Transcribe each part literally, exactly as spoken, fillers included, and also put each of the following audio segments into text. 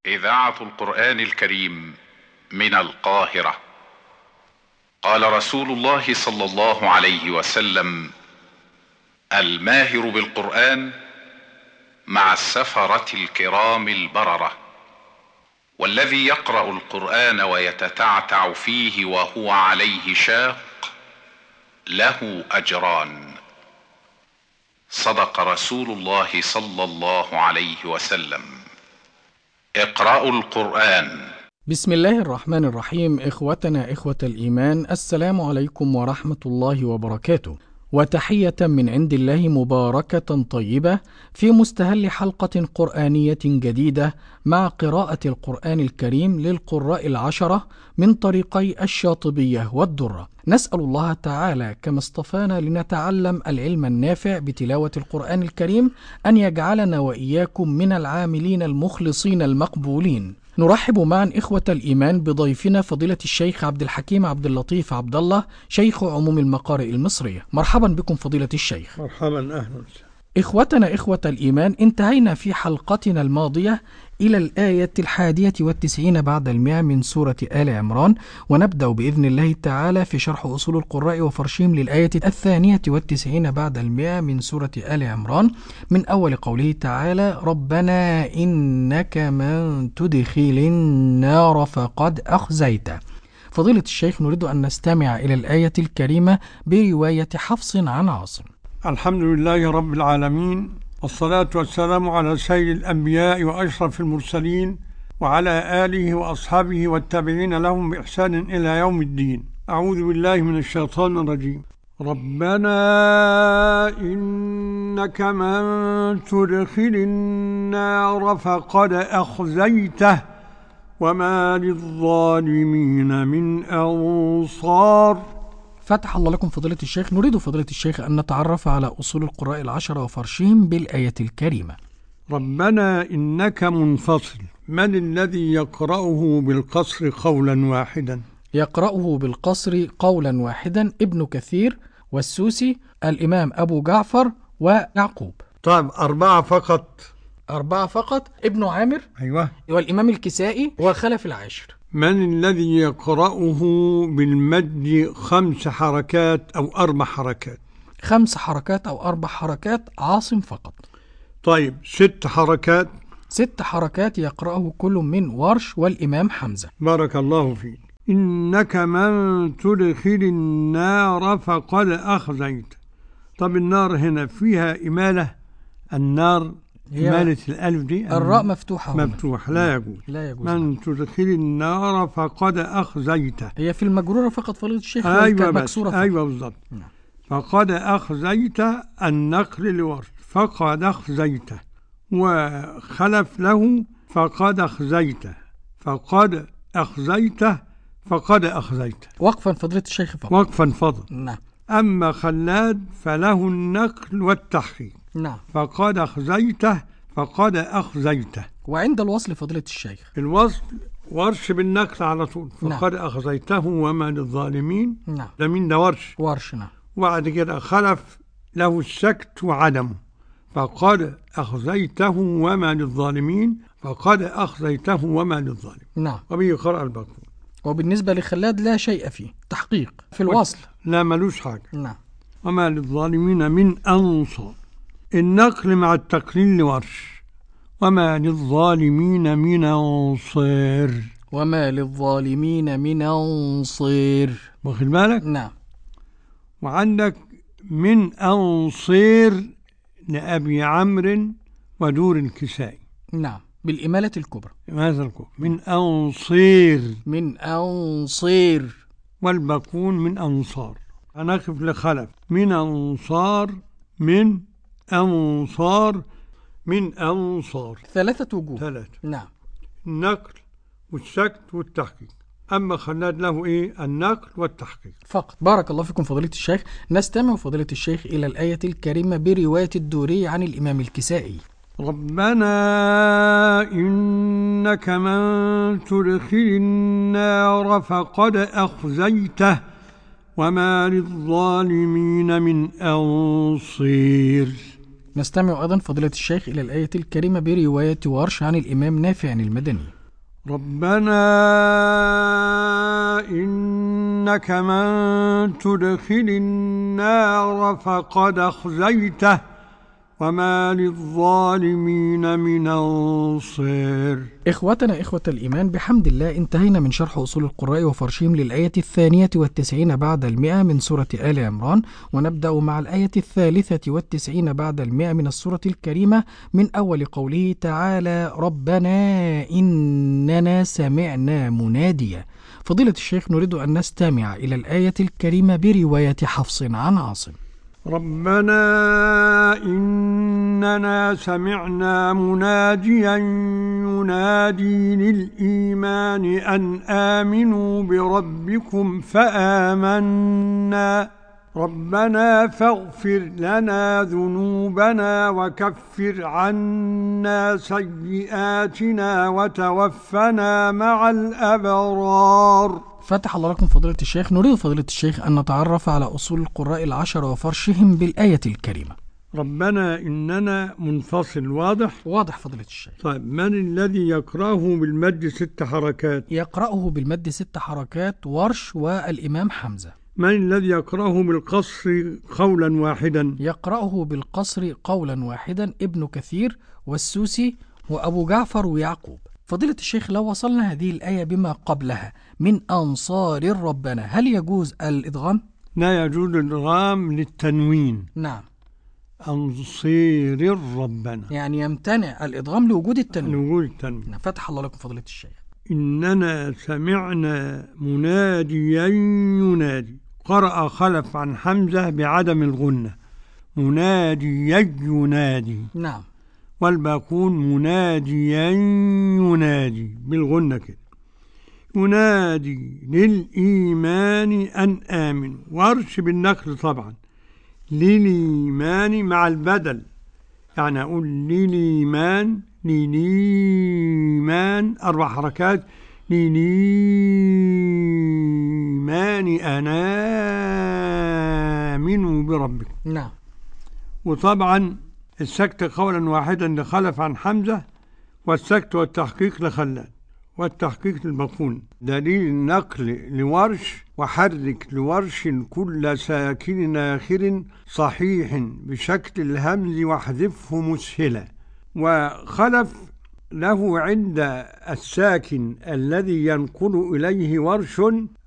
إذاعة القرآن الكريم من القاهرة. قال رسول الله صلى الله عليه وسلم: الماهر بالقرآن مع السفرة الكرام البررة، والذي يقرأ القرآن ويتتعتع فيه وهو عليه شاق له أجران. صدق رسول الله صلى الله عليه وسلم. اقرأوا القرآن. بسم الله الرحمن الرحيم. إخوتنا إخوة الإيمان، السلام عليكم ورحمة الله وبركاته، وتحية من عند الله مباركة طيبة في مستهل حلقة قرآنية جديدة مع قراءة القرآن الكريم للقراء العشرة من طريقي الشاطبية والدرة. نسأل الله تعالى كما اصطفانا لنتعلم العلم النافع بتلاوة القرآن الكريم أن يجعلنا وإياكم من العاملين المخلصين المقبولين. نرحب معا إخوة الإيمان بضيفنا فضيلة الشيخ عبد الحكيم عبد اللطيف عبد الله، شيخ عموم المقارئ المصرية. مرحبا بكم فضيلة الشيخ. مرحبا، أهلا. إخوتنا إخوة الإيمان، انتهينا في حلقتنا الماضية إلى الآية الحادية والتسعين بعد المئة من سورة آل عمران، ونبدأ بإذن الله تعالى في شرح أصول القراء وفرشهم للآية الثانية والتسعين بعد المئة من سورة آل عمران، من أول قوله تعالى: ربنا إنك من تدخل النار فقد أخزيته. فضيلة الشيخ، نريد أن نستمع إلى الآية الكريمة برواية حفص عن عاصم. الحمد لله رب العالمين، والصلاة والسلام على سيد الأنبياء وأشرف المرسلين وعلى آله وأصحابه والتابعين لهم بإحسان إلى يوم الدين. أعوذ بالله من الشيطان الرجيم. ربنا إنك من تدخل النار فقد أخزيته وما للظالمين من أنصار. فتح الله لكم فضيلة الشيخ. نريد فضيلة الشيخ أن نتعرف على أصول القراء العشرة وفرشهم بالآية الكريمة. ربنا إنك منفصل، من الذي يقرأه بالقصر قولا واحدا؟ يقرأه بالقصر قولا واحدا ابن كثير والسوسي، الإمام أبو جعفر ويعقوب. طيب، أربعة فقط. أربعة فقط، ابن عامر أيوة، والإمام الكسائي والخلف العاشر. من الذي يقرأه بالمد خمس حركات أو أربع حركات؟ خمس حركات أو أربع حركات، عاصم فقط. طيب، ست حركات. ست حركات يقرأه كل من ورش والإمام حمزة. بارك الله فيك. إنك من تدخل النار فقد أخزيت. طب النار هنا فيها إمالة، النار إمالة الألف دي، الراء مفتوحة مفتوح، لا يجوز. لا يجوز. من تدخل النار فقد أخزيته. هي في المجرورة فقط فضيلة الشيخ. أيوة مكسورة فقط. أيوة بالضبط. فقد أخزيت النقل لورش، فقد أخزيته، وخلف له فقد أخزيته، فقد أخزيته، فقد أخزيته. وقفا فضيلة الشيخ فقط. وقفا فضل. نعم. أما خلاد فله النقل والتحقيق. نعم. فقد أخزيته، فقد أخزيته. وعند الوصل فضيلة الشيخ، الوصل ورش بالنقل على طول. فقد نعم. أخزيته وما للظالمين. نعم. ده مين؟ ده ورش. ورش. نعم. وبعد كده خلف له السكت وعدمه. فقد أخزيته وما للظالمين، فقد أخزيته وما للظالمين. نعم. وبه قرأ الباقون. وبالنسبة لخلاد لا شيء فيه تحقيق في الوصل. لا، ملوش حاجة. نعم. وما للظالمين من أنصار. النقل مع التقليل لورش. وما للظالمين من أنصير. وما للظالمين من أنصير. واخد بالك؟ نعم. وعندك من أنصير لأبي عمرو ودور الكسائي. نعم، بالإمالة الكبرى. ماذا الكبرى؟ من أنصير. من أنصير. والباقون من أنصار. هنقف لخلف. من أنصار، من أنصار، من أنصار. ثلاثة وجوه. ثلاثة. نعم. النقل والسكت والتحقيق. أما خلاد له إيه؟ النقل والتحقيق فقط. بارك الله فيكم فضيلة الشيخ. نستمع فضيلة الشيخ إلى الآية الكريمة برواية الدوري عن الإمام الكسائي. ربنا إنك من تدخل النار فقد أخزيته وما للظالمين من أنصير. نستمع أيضا فضيلة الشيخ إلى الآية الكريمة برواية ورش عن الإمام نافع المدني. ربنا إنك من تدخل النار فقد أخزيته وما للظالمين من أنصير. إخوتنا إخوة الإيمان، بحمد الله انتهينا من شرح أصول القراء وفرشهم للآية الثانية والتسعين بعد المئة من سورة آل عمران، ونبدأ مع الآية الثالثة والتسعين بعد المئة من السورة الكريمة من أول قوله تعالى: ربنا إننا سمعنا مناديا. فضيلة الشيخ، نريد أن نستمع إلى الآية الكريمة برواية حفص عن عاصم. ربنا إننا سمعنا مناديا ينادي للإيمان أن آمنوا بربكم فآمنا ربنا فاغفر لنا ذنوبنا وكفر عنا سيئاتنا وتوفنا مع الأبرار. فتح الله لكم فضيلة الشيخ. نريد فضيلة الشيخ أن نتعرف على أصول القراء العشرة وفرشهم بالآية الكريمة. ربنا إننا منفصل، واضح؟ واضح فضيلة الشيخ. طيب، من الذي يقرأه بالمد ست حركات؟ يقرأه بالمد ست حركات ورش والإمام حمزة. من الذي يقرأه بالقصر قولا واحدا؟ يقرأه بالقصر قولا واحدا ابن كثير والسوسي وأبو جعفر ويعقوب. فضيلة الشيخ، لو وصلنا هذه الآية بما قبلها من أنصار ربنا، هل يجوز الإدغام؟ لا يجوز الإدغام للتنوين. نعم. أنصير ربنا، يعني يمتنع الإدغام لوجود التنوين. لوجود التنوين. فتح الله لكم فضيلة الشيخ. إننا سمعنا مناديا ينادي، قرأ خلف عن حمزة بعدم الغنة، مناديا ينادي. نعم. والباقون مناديا ينادي بالغنة كده. ينادي للإيمان أن آمنوا، ورش بالنقل طبعا، للإيمان مع البدل، يعني أقول للإيمان للإيمان أربع حركات، للإيمان أن آمنوا بربكم. نعم. وطبعا السكت قولا واحدا لخلف عن حمزة، والسكت والتحقيق لخلاد، والتحقيق للباقون. دليل النقل لورش: وحرك لورش كل ساكن آخر صحيح بشكل الهمز واحذفه مسهلا. وخلف له عند الساكن الذي ينقل إليه ورش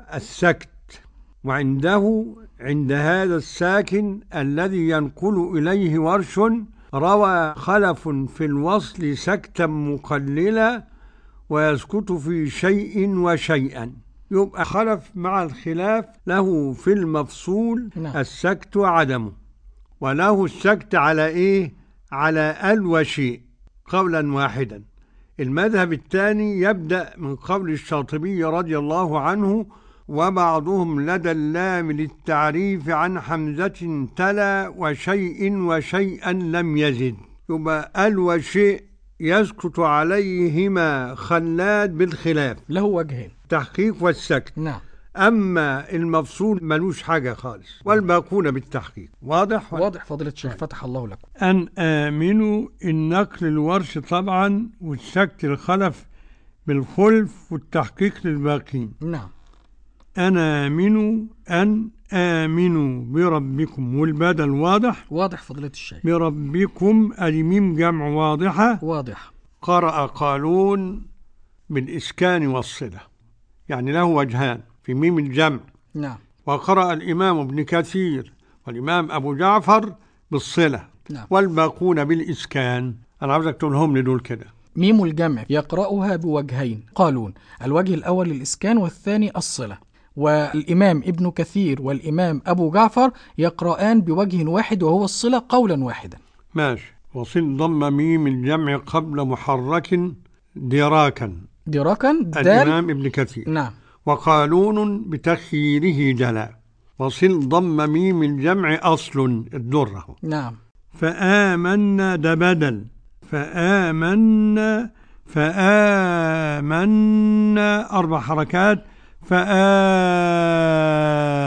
السكت، وعنده عند هذا الساكن الذي ينقل إليه ورش روى خلف في الوصل سكتا مقللا ويسكت في شيء وشيئا. يبقى خلف مع الخلاف له في المفصول نعم. السكت عدمه، وله السكت على إيه؟ على ال وشيء قولا واحدا. المذهب الثاني يبدأ من قول الشاطبي رضي الله عنه: وبعضهم لدى اللام للتعريف عن حمزة تلا وشيء وشيئا لم يزد. يبقى ال وشيء يسكت عليهما خلاد بالخلاف، له وجهين، تحقيق والسكت. نعم. أما المفصول ملوش حاجة خالص، والباقون بالتحقيق. واضح؟ واضح فضيلة الشيخ. فتح الله لكم. أن آمنوا النقل الورش طبعا، والسكت الخلف بالخلف، والتحقيق للباقين. نعم. أن آمنوا أن آمنوا بربكم، والبدل واضح؟ واضح فضيلة الشيخ. بربكم الميم جمع واضحة. واضح. قرأ قالون بالإسكان والصلة، يعني له وجهان في ميم الجمع. نعم. وقرأ الإمام ابن كثير والإمام أبو جعفر بالصلة. نعم. والباقون بالإسكان. أنا عاوزك تقولهم لدول كده. ميم الجمع يقرأها بوجهين قالون، الوجه الأول للإسكان والثاني الصلة. والإمام ابن كثير والإمام أبو جعفر يقرآن بوجه واحد وهو الصلة قولا واحدا. ماشي. وصل ضم ميم الجمع قبل محرك دراكا. دراكا دال الإمام ابن كثير. نعم. وقالون بتخييره جلا. وصل ضم ميم الجمع أصل الدرة. نعم. فآمنا ده بدل، فآمنا فآمنا أربع حركات،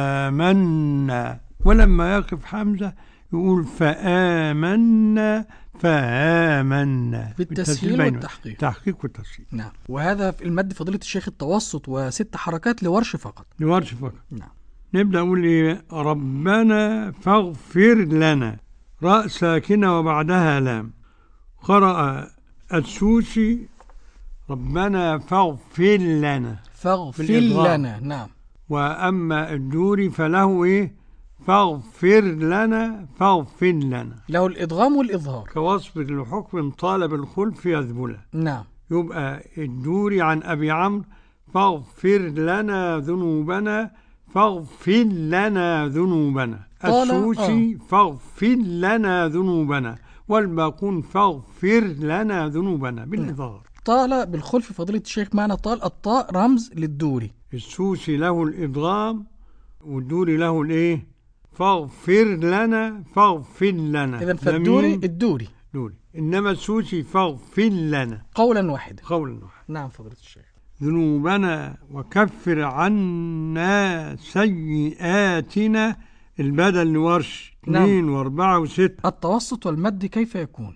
فآمنا. ولما يقف حمزة يقول فآمنا فآمنا بالتسهيل والتحقيق. تحقيق والتسهيل. نعم. وهذا في المد فضيلة الشيخ التوسط وست حركات لورش فقط. لورش فقط. نعم. نبدأ نقول إيه؟ ربنا فاغفر لنا، راء ساكنة وبعدها لام. قرأ السوسي ربنا فاغفر لنا فاغفر لنا. نعم. وأما الدوري فله إيه؟ فاغفر لنا فاغفر لنا، له الإدغام والإظهار كوصف لحكم طالب الخلف يذبله. نعم. يبقى الدوري عن أبي عمرو فاغفر لنا ذنوبنا فاغفر لنا ذنوبنا. السوسي آه. فاغفر لنا ذنوبنا، والباقون فاغفر لنا ذنوبنا بالإظهار. طال بالخلف فضيلة الشيخ معنى طال الطاء رمز للدوري. السوسي له الإدغام والدوري له الإيه؟ فاغفر لنا فاغفر لنا. إذن فالدوري الدوري دوري، إنما السوسي فاغفر لنا قولا واحدا. قولا واحدا. نعم فضيلة الشيخ. ذنوبنا وكفر عنا سيئاتنا، البدل لورش اثنين نعم. واربعة وستة. التوسط والمد كيف يكون؟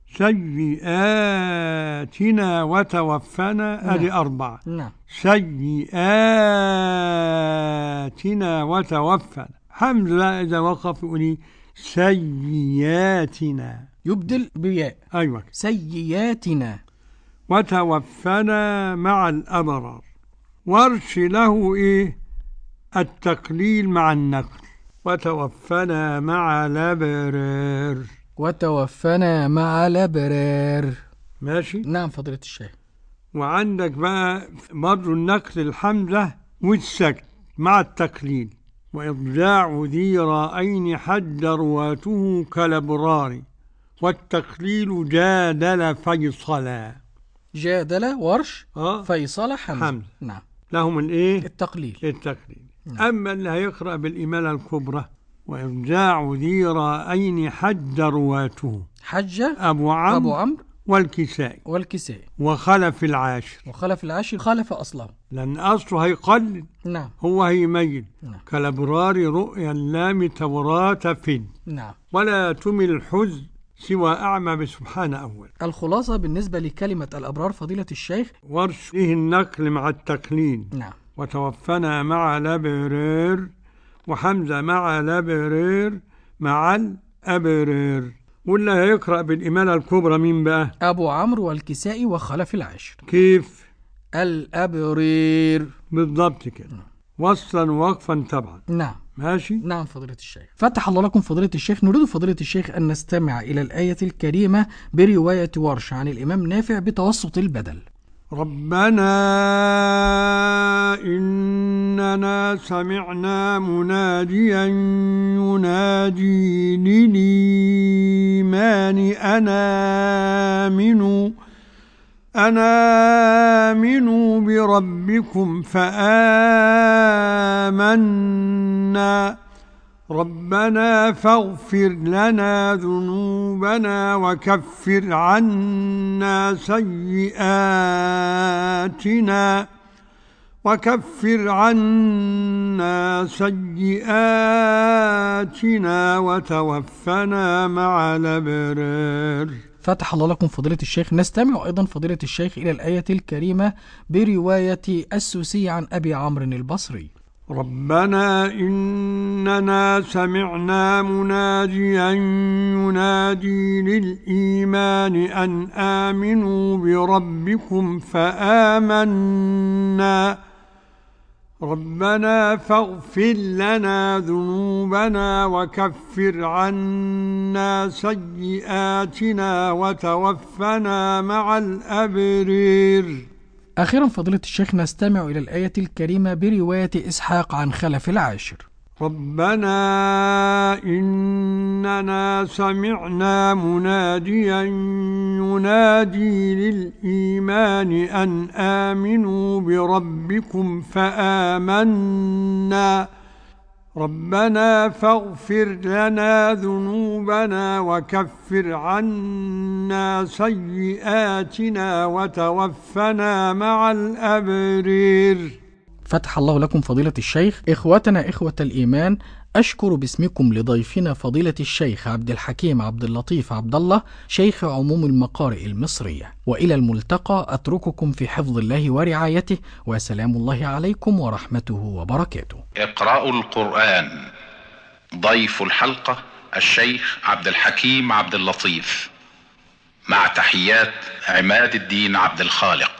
سيئاتنا وتوفنا. نعم. أدي أربعة. نعم. سيئاتنا وتوفنا. حمزة إذا وقف يقولي سيئاتنا، يبدل بياء. أيوة. سيئاتنا. وتوفنا مع الأبرار. ورش له إيه؟ التقليل مع النقل. وتوفنا مع الأبرار. وتوفنا مع الأبرار. ماشي. نعم فضيلة الشيخ. وعندك بقى برضو النقل الحمزة والسكت مع التقليل. وإضجاع ذي رأين حد رواته كالأبرار، والتقليل جادل فيصلا. جادل ورش آه. فيصل حمزة. حمزة. نعم. لهم الإيه؟ التقليل. التقليل. نعم. أما اللي هيقرأ بالإمالة الكبرى وإضجاع ذي رأين حد رواته حج أبو عمرو أبو عمرو والكسائي والكسائي وخلف العاشر. وخلف العاشر خلف أصله، لأن أصله هيقلل. نعم. هو هيميل. نعم. كالأبرار رؤيا اللام توراة فد. نعم. ولا تمل الحزن سوى أعمى بسبحان أول. الخلاصة بالنسبة لكلمة الأبرار فضيلة الشيخ ورش فيه النقل مع التقليل. نعم. وتوفنا مع الأبرار، وحمزة مع الأبرار مع الأبرار. واللي هيقرأ بالإمالة الكبرى مين بقى؟ أبو عمرو والكسائي وخلف العاشر. كيف؟ الأبرير بالضبط كده. وصلا ووقفا طبعا. نعم. ماشي. نعم فضيلة الشيخ. فتح الله لكم فضيلة الشيخ. نريد فضيلة الشيخ أن نستمع إلى الآية الكريمة برواية ورش عن الإمام نافع بتوسط البدل. ربنا إننا سمعنا مناديا ينادي للإيمان أن آمنوا أن آمنوا بربكم فآمنا ربنا فاغفر لنا ذنوبنا وكفر عنا سيئاتنا وكفر عنا سيئاتنا وتوفنا مع الأبرار. فتح الله لكم فضيلة الشيخ. نستمع أيضا فضيلة الشيخ إلى الآية الكريمة برواية السوسي عن أبي عمرو البصري. ربنا إننا سمعنا مناديا ينادي للإيمان أن آمنوا بربكم فآمنا ربنا فاغفر لنا ذنوبنا وكفر عنا سيئاتنا وتوفنا مع الأبرار. أخيرا فضيلة الشيخ نستمع إلى الآية الكريمة برواية إسحاق عن خلف العاشر. ربنا إننا سمعنا مناديا ينادي للإيمان أن آمنوا بربكم فآمنا ربنا فاغفر لنا ذنوبنا وكفر عنا سيئاتنا وتوفنا مع الأبرار. فتح الله لكم فضيلة الشيخ. إخوتنا إخوة الإيمان، أشكر باسمكم لضيفنا فضيلة الشيخ عبد الحكيم عبد اللطيف عبد الله، شيخ عموم المقارئ المصرية. وإلى الملتقى، أترككم في حفظ الله ورعايته، وسلام الله عليكم ورحمته وبركاته. اقرأوا القرآن. ضيف الحلقة الشيخ عبد الحكيم عبد اللطيف، مع تحيات عماد الدين عبد الخالق.